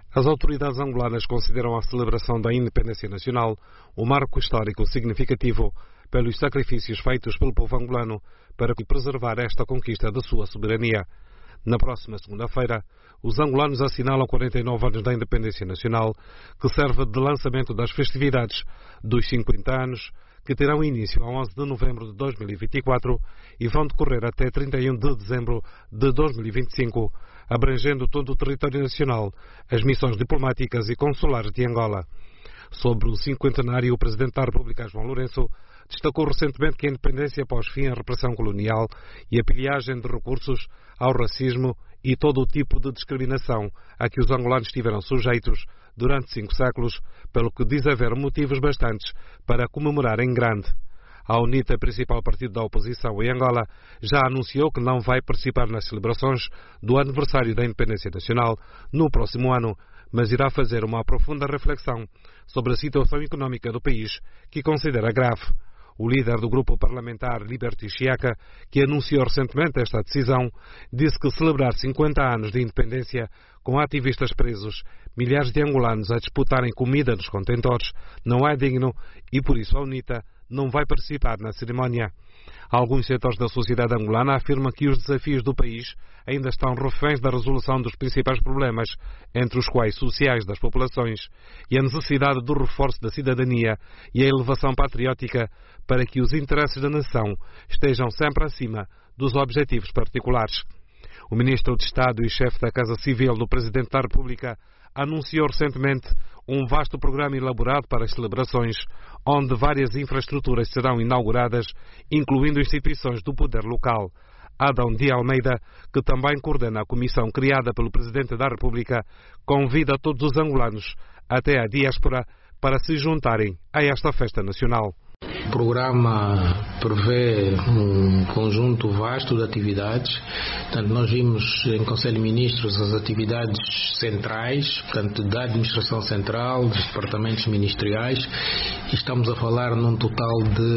As autoridades angolanas consideram a celebração da independência nacional um marco histórico significativo pelos sacrifícios feitos pelo povo angolano para preservar esta conquista da sua soberania. Na próxima segunda-feira, os angolanos assinalam 49 anos da independência nacional, que serve de lançamento das festividades dos 50 anos, que terão início a 11 de novembro de 2024 e vão decorrer até 31 de dezembro de 2025, abrangendo todo o território nacional, as missões diplomáticas e consulares de Angola. Sobre o cinquentenário, o Presidente da República, João Lourenço, destacou recentemente que a independência pôs fim à repressão colonial e a pilhagem de recursos ao racismo e todo o tipo de discriminação a que os angolanos estiveram sujeitos durante 5 séculos, pelo que diz haver motivos bastantes para comemorar em grande. A UNITA, principal partido da oposição em Angola, já anunciou que não vai participar nas celebrações do aniversário da independência nacional no próximo ano, mas irá fazer uma profunda reflexão sobre a situação económica do país, que considera grave. O líder do grupo parlamentar, Liberty Chiaka, que anunciou recentemente esta decisão, disse que celebrar 50 anos de independência com ativistas presos, milhares de angolanos a disputarem comida nos contentores, não é digno e, por isso, a UNITA não vai participar na cerimónia. Alguns setores da sociedade angolana afirmam que os desafios do país ainda estão reféns da resolução dos principais problemas, entre os quais sociais das populações, e a necessidade do reforço da cidadania e a elevação patriótica para que os interesses da nação estejam sempre acima dos objetivos particulares. O Ministro de Estado e chefe da Casa Civil do Presidente da República anunciou recentemente um vasto programa elaborado para as celebrações, onde várias infraestruturas serão inauguradas, incluindo instituições do poder local. Adão de Almeida, que também coordena a comissão criada pelo Presidente da República, convida todos os angolanos, até a diáspora, para se juntarem a esta festa nacional. O programa prevê um conjunto vasto de atividades. Portanto, nós vimos em Conselho de Ministros as atividades centrais, portanto, da Administração Central, dos departamentos ministeriais, e estamos a falar num total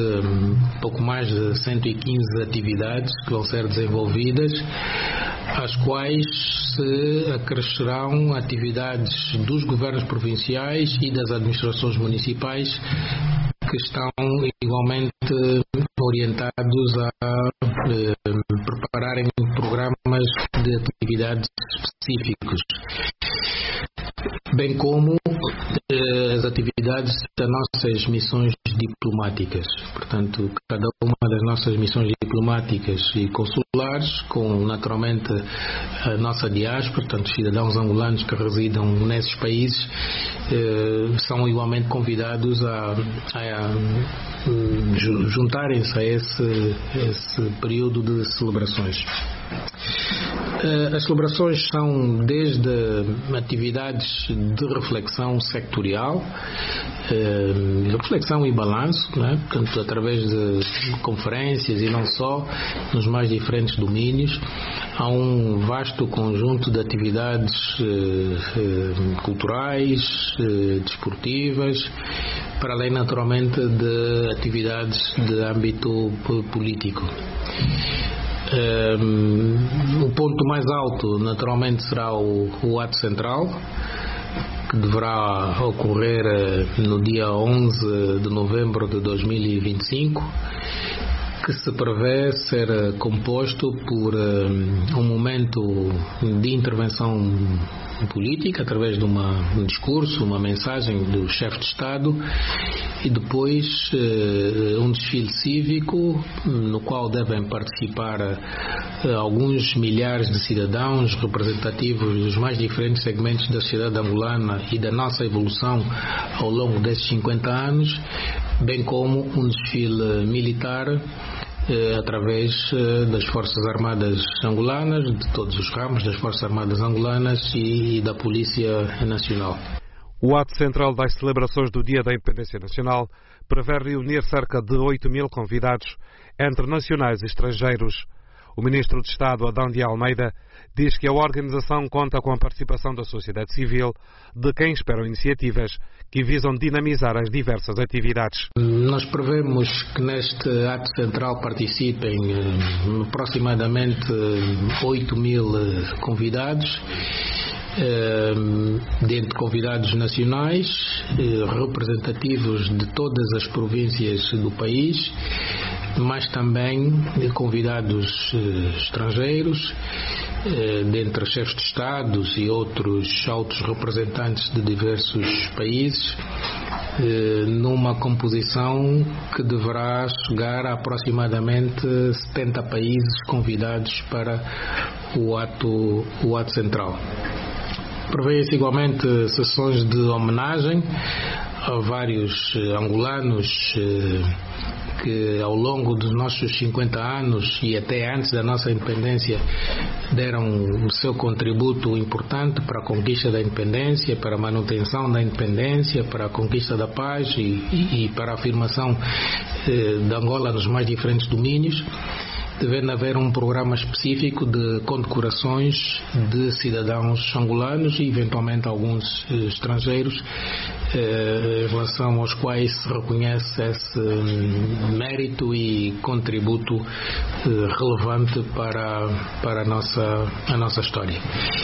de pouco mais de 115 atividades que vão ser desenvolvidas, às quais se acrescerão atividades dos governos provinciais e das administrações municipais, que estão igualmente orientados a prepararem programas de atividades específicos, bem como as atividades das nossas missões diplomáticas. Portanto, cada uma das nossas missões diplomáticas e consulares, com naturalmente a nossa diáspora, portanto, cidadãos angolanos que residam nesses países, são igualmente convidados a juntarem-se a esse período de celebrações. As celebrações são desde atividades de reflexão sectorial, reflexão e balanço, né? Portanto, através de conferências e não só, nos mais diferentes domínios. Há um vasto conjunto de atividades culturais, desportivas, para além naturalmente de atividades de âmbito político. O ponto mais alto naturalmente será o ato central, que deverá ocorrer no dia 11 de novembro de 2025, que se prevê ser composto por um momento de intervenção política, através de um discurso, uma mensagem do chefe de Estado, e depois um desfile cívico, no qual devem participar alguns milhares de cidadãos representativos dos mais diferentes segmentos da sociedade angolana e da nossa evolução ao longo desses 50 anos, bem como um desfile militar através das Forças Armadas angolanas, de todos os ramos das Forças Armadas angolanas e da Polícia Nacional. O ato central das celebrações do Dia da Independência Nacional prevê reunir cerca de 8.000 convidados, entre nacionais e estrangeiros. O Ministro de Estado, Adão de Almeida, diz que a organização conta com a participação da sociedade civil, de quem esperam iniciativas que visam dinamizar as diversas atividades. Nós prevemos que neste ato central participem aproximadamente 8.000 convidados, dentro de convidados nacionais, representativos de todas as províncias do país, mas também de convidados estrangeiros, dentre chefes de Estados e outros altos representantes de diversos países, numa composição que deverá chegar a aproximadamente 70 países convidados para o ato central. Prevê-se igualmente sessões de homenagem a vários angolanos que ao longo dos nossos 50 anos e até antes da nossa independência deram o seu contributo importante para a conquista da independência, para a manutenção da independência, para a conquista da paz e para a afirmação de Angola nos mais diferentes domínios, devendo haver um programa específico de condecorações de cidadãos angolanos e eventualmente alguns estrangeiros, em relação aos quais se reconhece esse mérito e contributo relevante para a nossa história.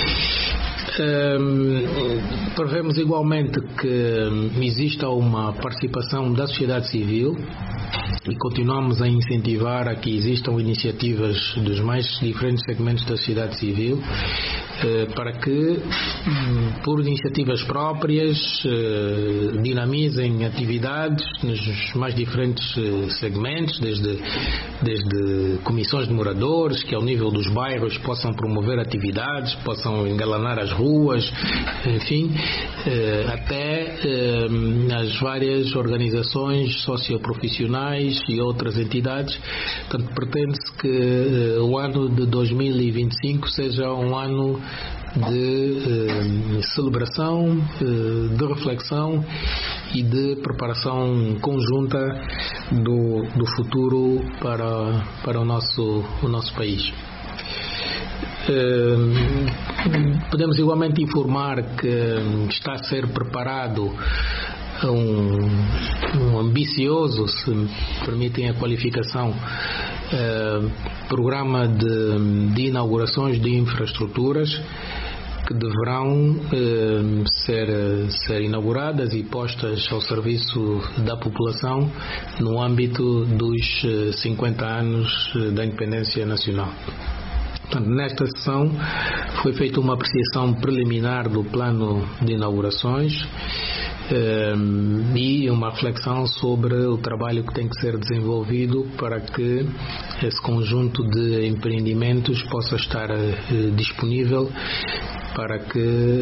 Prevemos igualmente que exista uma participação da sociedade civil e continuamos a incentivar a que existam iniciativas dos mais diferentes segmentos da sociedade civil para que, por iniciativas próprias, dinamizem atividades nos mais diferentes segmentos, desde comissões de moradores, que ao nível dos bairros possam promover atividades, possam engalanar as ruas, enfim, até as várias organizações socioprofissionais e outras entidades. Portanto, pretende-se que o ano de 2025 seja um ano de celebração, de reflexão e de preparação conjunta do futuro para o nosso país. Podemos igualmente informar que está a ser preparado um ambicioso, se me permitem a qualificação, programa de inaugurações de infraestruturas que deverão ser inauguradas e postas ao serviço da população no âmbito dos 50 anos da independência nacional. Portanto, nesta sessão foi feita uma apreciação preliminar do plano de inaugurações e uma reflexão sobre o trabalho que tem que ser desenvolvido para que esse conjunto de empreendimentos possa estar disponível para que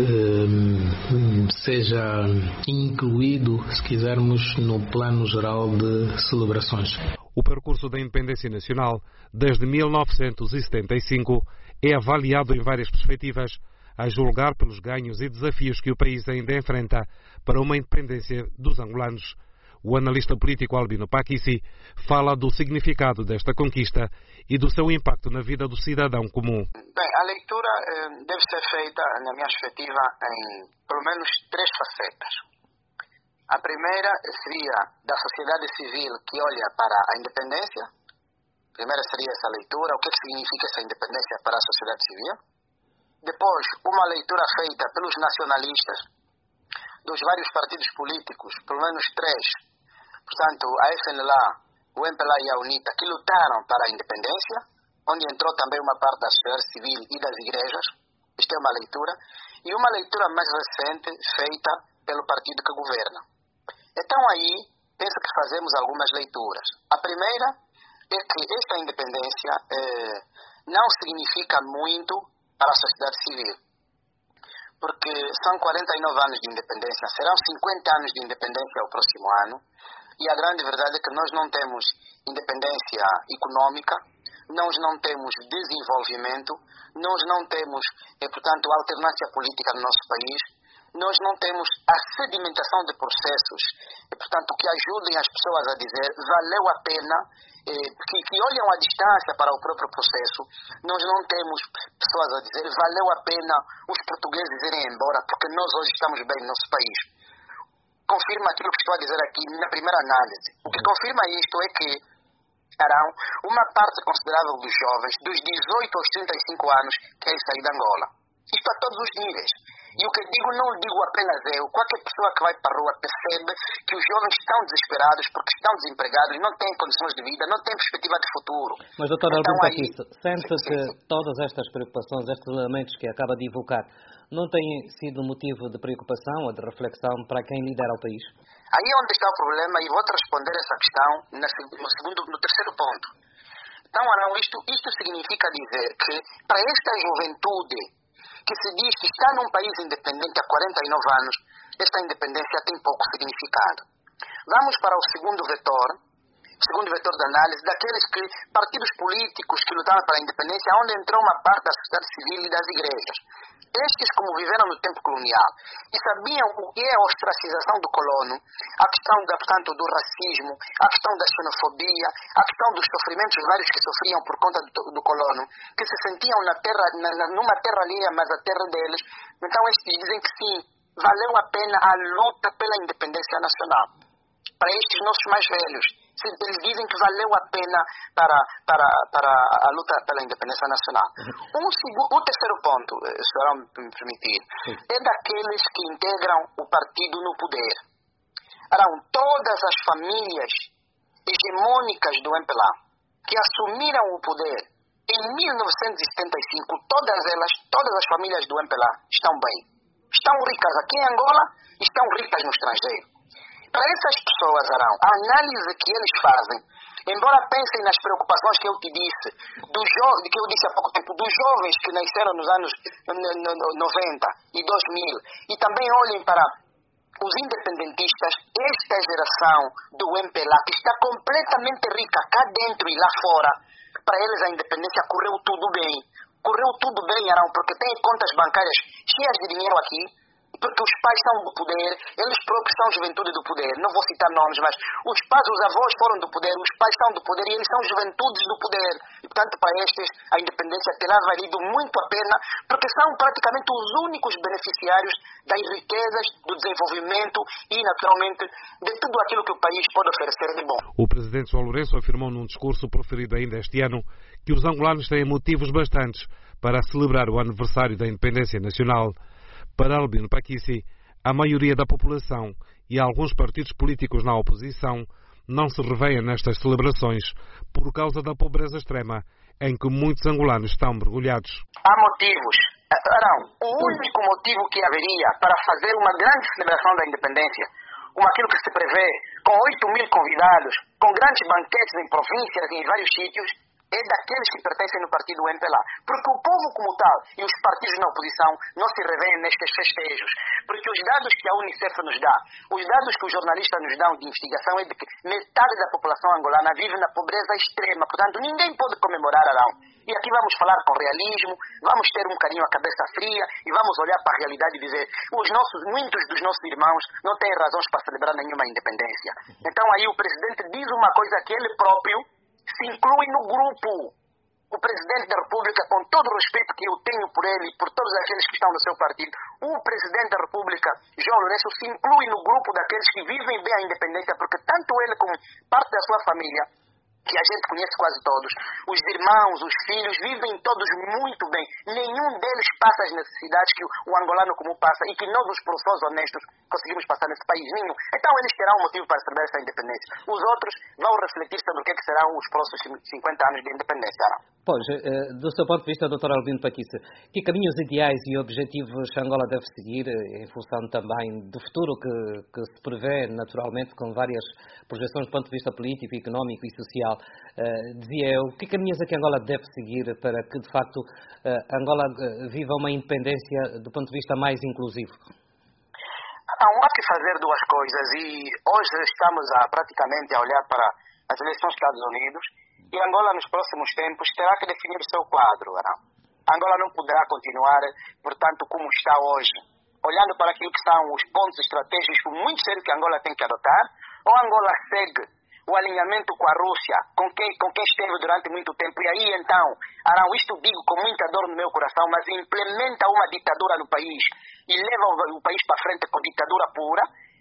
seja incluído, se quisermos, no plano geral de celebrações. O percurso da independência nacional, desde 1975, é avaliado em várias perspectivas, a julgar pelos ganhos e desafios que o país ainda enfrenta para uma independência dos angolanos. O analista político Albino Pakissi fala do significado desta conquista e do seu impacto na vida do cidadão comum. Bem, a leitura deve ser feita, na minha perspectiva, em pelo menos 3 facetas. A primeira seria da sociedade civil que olha para a independência. A primeira seria essa leitura, o que significa essa independência para a sociedade civil. Depois, uma leitura feita pelos nacionalistas dos vários partidos políticos, pelo menos 3, portanto, a FNLA, o MPLA e a UNITA, que lutaram para a independência, onde entrou também uma parte da sociedade civil e das igrejas. Isto é uma leitura. E uma leitura mais recente feita pelo partido que governa. Então aí, penso que fazemos algumas leituras. A primeira é que esta independência não significa muito para a sociedade civil, porque são 49 anos de independência, serão 50 anos de independência o próximo ano, e a grande verdade é que nós não temos independência econômica, nós não temos desenvolvimento, nós não temos, portanto, alternância política no nosso país, nós não temos a sedimentação de processos, portanto, que ajudem as pessoas a dizer valeu a pena, que olham à distância para o próprio processo. Nós não temos pessoas a dizer valeu a pena os portugueses irem embora porque nós hoje estamos bem no nosso país. Confirma aquilo que estou a dizer aqui na primeira análise. O que confirma isto é que uma parte considerável dos jovens, dos 18 aos 35 anos, querem sair de Angola. Isto a todos os níveis. E o que digo não digo apenas eu. Qualquer pessoa que vai para a rua percebe que os jovens estão desesperados porque estão desempregados, não têm condições de vida, não têm perspectiva de futuro. Mas, Dr. Então, Albino Paquice, sente que todas estas preocupações, estes elementos que acaba de evocar, não têm sido motivo de preocupação ou de reflexão para quem lidera o país? Aí é onde está o problema e vou-te responder essa questão no terceiro ponto. Então, Arão, isto significa dizer que para esta juventude que se diz que está num país independente há 49 anos, esta independência tem pouco significado. Vamos para o segundo vetor de análise, daqueles que partidos políticos que lutaram para a independência, onde entrou uma parte da sociedade civil e das igrejas. Estes, como viveram no tempo colonial e sabiam o que é a ostracização do colono, a questão portanto, do racismo, a questão da xenofobia, a questão dos sofrimentos vários que sofriam por conta do colono, que se sentiam numa terra alheia, mas a terra deles. Então estes dizem que sim, valeu a pena a luta pela independência nacional. Para estes nossos mais velhos, eles dizem que valeu a pena para a luta pela independência nacional. O terceiro ponto, se me permitir, é daqueles que integram o partido no poder. Todas as famílias hegemônicas do MPLA que assumiram o poder em 1975, todas as famílias do MPLA estão bem. Estão ricas aqui em Angola, estão ricas no estrangeiro. Para essas pessoas, Arão, a análise que eles fazem, embora pensem nas preocupações que eu te disse, que eu disse há pouco tempo, dos jovens que nasceram nos anos 90 e 2000, e também olhem para os independentistas, esta geração do MPLA, que está completamente rica cá dentro e lá fora, para eles a independência correu tudo bem. Correu tudo bem, Arão, porque tem contas bancárias cheias de dinheiro aqui, porque os pais são do poder, eles próprios são juventude do poder. Não vou citar nomes, mas os pais, os avós foram do poder, os pais são do poder e eles são juventudes do poder. E, portanto, para estes, a independência terá valido muito a pena, porque são praticamente os únicos beneficiários das riquezas, do desenvolvimento e, naturalmente, de tudo aquilo que o país pode oferecer de bom. O presidente João Lourenço afirmou num discurso proferido ainda este ano que os angolanos têm motivos bastantes para celebrar o aniversário da independência nacional. Para Albino Paquice, a maioria da população e alguns partidos políticos na oposição não se revêem nestas celebrações por causa da pobreza extrema em que muitos angolanos estão mergulhados. Há motivos. Arão, o único motivo que haveria para fazer uma grande celebração da independência, como aquilo que se prevê, com 8.000 convidados, com grandes banquetes em províncias e em vários sítios, é daqueles que pertencem no partido MPLA. Porque o povo como tal e os partidos na oposição não se revêem nestes festejos. Porque os dados que a Unicef nos dá, os dados que os jornalistas nos dão de investigação é de que metade da população angolana vive na pobreza extrema. Portanto, ninguém pode comemorar, Arão. E aqui vamos falar com realismo, vamos ter um bocadinho a cabeça fria e vamos olhar para a realidade e dizer muitos dos nossos irmãos não têm razões para celebrar nenhuma independência. Então aí o presidente diz uma coisa que ele próprio se inclui no grupo. O presidente da República, com todo o respeito que eu tenho por ele e por todos aqueles que estão no seu partido, o presidente da República, João Lourenço, se inclui no grupo daqueles que vivem bem a independência, porque tanto ele como parte da sua família, que a gente conhece quase todos, os irmãos, os filhos, vivem todos muito bem. Nenhum deles passa as necessidades que o angolano comum passa e que nós, os professores honestos, conseguimos passar nesse país. Nenhum. Então eles terão um motivo para celebrar essa independência. Os outros vão refletir sobre o que serão os próximos 50 anos de independência. Pois, do seu ponto de vista, Dr. Albino Paquice, que caminhos ideais e objetivos Angola deve seguir, em função também do futuro que se prevê, naturalmente, com várias projeções do ponto de vista político, económico e social? Dizia eu, que caminhos é que Angola deve seguir para que, de facto, Angola viva uma independência do ponto de vista mais inclusivo? Há que fazer duas coisas e hoje estamos praticamente a olhar para as eleições dos Estados Unidos e Angola nos próximos tempos terá que definir o seu quadro. Angola não poderá continuar, portanto, como está hoje, olhando para aquilo que são os pontos estratégicos muito sérios que Angola tem que adotar, ou Angola segue o alinhamento com a Rússia, com quem esteve durante muito tempo, e aí então, Arão, isto digo com muita dor no meu coração, mas implementa uma ditadura no país e leva o país para frente com ditadura pura,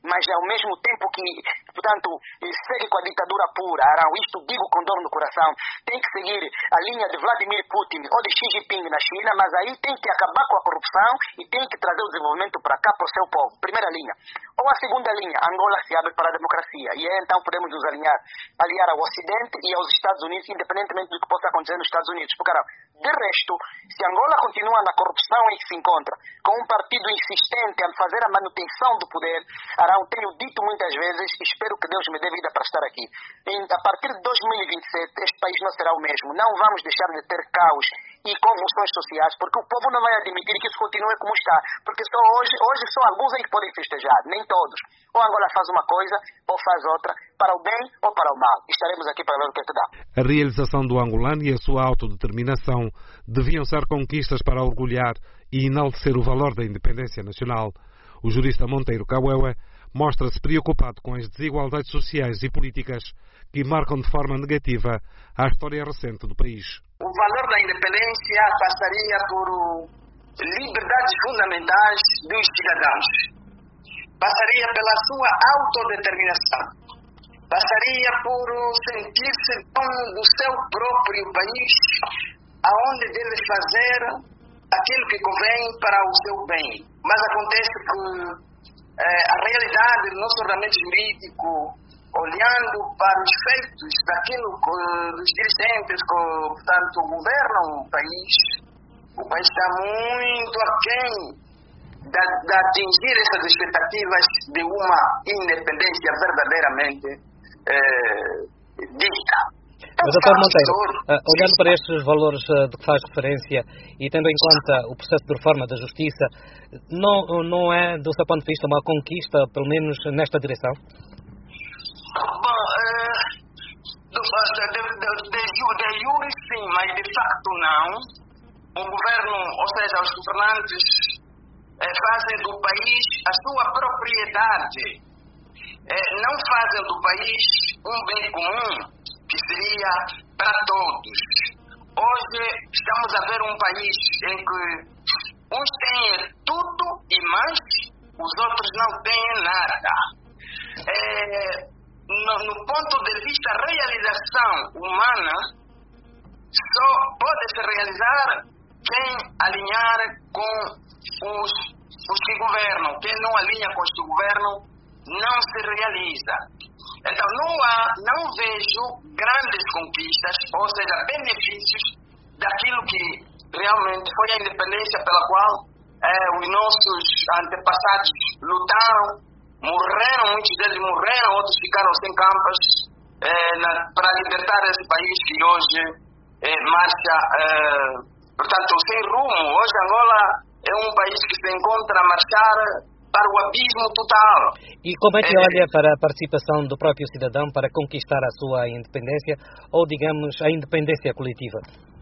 mas ao mesmo tempo que, portanto, segue com a ditadura pura. Isto digo com dor no coração. Tem que seguir a linha de Vladimir Putin ou de Xi Jinping na China, mas aí tem que acabar com a corrupção e tem que trazer o desenvolvimento para cá, para o seu povo. Primeira linha. Ou a segunda linha, Angola se abre para a democracia. E aí então podemos nos aliar ao Ocidente e aos Estados Unidos, independentemente do que possa acontecer nos Estados Unidos. Porque, de resto, se Angola continua na corrupção em que se encontra, com um partido insistente a fazer a manutenção do poder, tenho dito muitas vezes, espero que Deus me dê vida para estar aqui. A partir de 2027, este país não será o mesmo. Não vamos deixar de ter caos e convulsões sociais, porque o povo não vai admitir que isso continue como está. Porque só hoje são alguns em que podem festejar, nem todos. Ou Angola faz uma coisa, ou faz outra, para o bem ou para o mal. Estaremos aqui para ver o que é que dá. A realização do angolano e a sua autodeterminação deviam ser conquistas para orgulhar e enaltecer o valor da independência nacional. O jurista Monteiro Kawewe mostra-se preocupado com as desigualdades sociais e políticas que marcam de forma negativa a história recente do país. O valor da independência passaria por liberdades fundamentais dos cidadãos. Passaria pela sua autodeterminação. Passaria por sentir-se dono do seu próprio país, aonde deve fazer aquilo que convém para o seu bem. Mas acontece que a realidade do nosso ordenamento jurídico, olhando para os feitos daquilo que os dirigentes que, portanto, governam o país está muito aquém de atingir essas expectativas de uma independência verdadeiramente dita. Mas, Dr. Monteiro, olhando para estes valores de que faz referência e tendo em conta o processo de reforma da Justiça, não é, do seu ponto de vista, uma conquista, pelo menos nesta direção? Bom, de jure sim, mas de facto não. O governo, ou seja, os governantes fazem do país a sua propriedade. Não fazem do país um bem comum que seria para todos. Hoje estamos a ver um país em que uns têm tudo e mais, os outros não têm nada. No ponto de vista realização humana, só pode se realizar quem alinhar com os que governam. Quem não alinha com os que governam não se realiza. Então não vejo grandes conquistas, ou seja, benefícios daquilo que realmente foi a independência pela qual os nossos antepassados lutaram, morreram, muitos deles morreram, outros ficaram sem campas para libertar esse país que hoje marcha, portanto, sem rumo. Hoje Angola é um país que se encontra a marchar para o abismo total. E como é que olha para a participação do próprio cidadão para conquistar a sua independência, ou, digamos, a independência coletiva?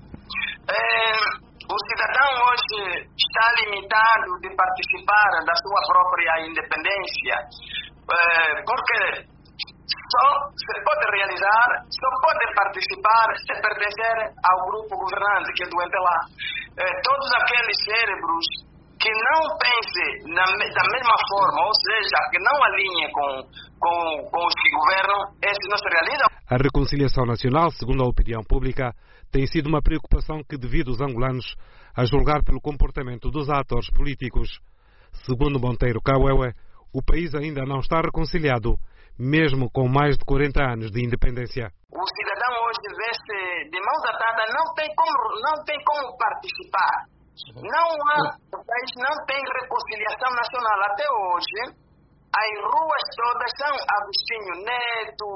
O cidadão hoje está limitado de participar da sua própria independência, porque só se pode realizar, só pode participar se pertencer ao grupo governante, que é do MPLA. Todos aqueles cérebros que não pensem da mesma forma, ou seja, que não alinhem com os que governam, esse não se realiza. A reconciliação nacional, segundo a opinião pública, tem sido uma preocupação que divide os angolanos, a julgar pelo comportamento dos atores políticos. Segundo Monteiro Kawewe, o país ainda não está reconciliado, mesmo com mais de 40 anos de independência. O cidadão hoje vê-se de mãos atadas, não tem como participar. O país não tem reconciliação nacional até hoje. As ruas todas são Agostinho Neto,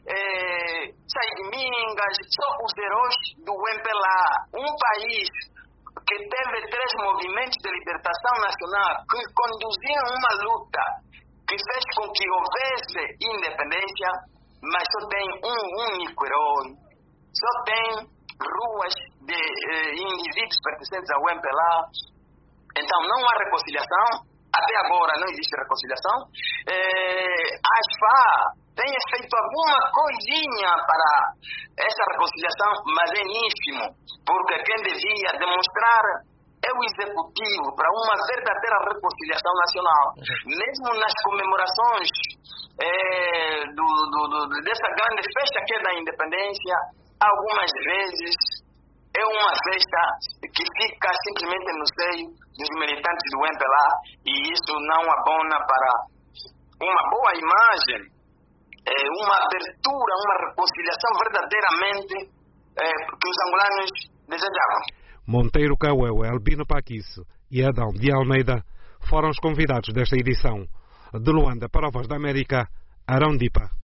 Mingas, só os heróis do MPLA. Um país que teve 3 movimentos de libertação nacional que conduziam uma luta que fez com que houvesse independência, mas só tem um único herói. Só tem ruas de indivíduos pertencentes ao MPLA. Então não há reconciliação. Até agora não existe reconciliação. A ASFA tem feito alguma coisinha para essa reconciliação, mas é ínfimo, porque quem devia demonstrar é o executivo para uma verdadeira reconciliação nacional. Mesmo nas comemorações dessa grande festa que é da independência, algumas vezes é uma festa que fica simplesmente no seio dos militantes do MPLA, e isso não abona para uma boa imagem, uma abertura, uma reconciliação verdadeiramente que os angolanos desejavam. Monteiro Caueu, Albino Paquice e Adão de Almeida foram os convidados desta edição. De Luanda para a Voz da América, Arão Dipa.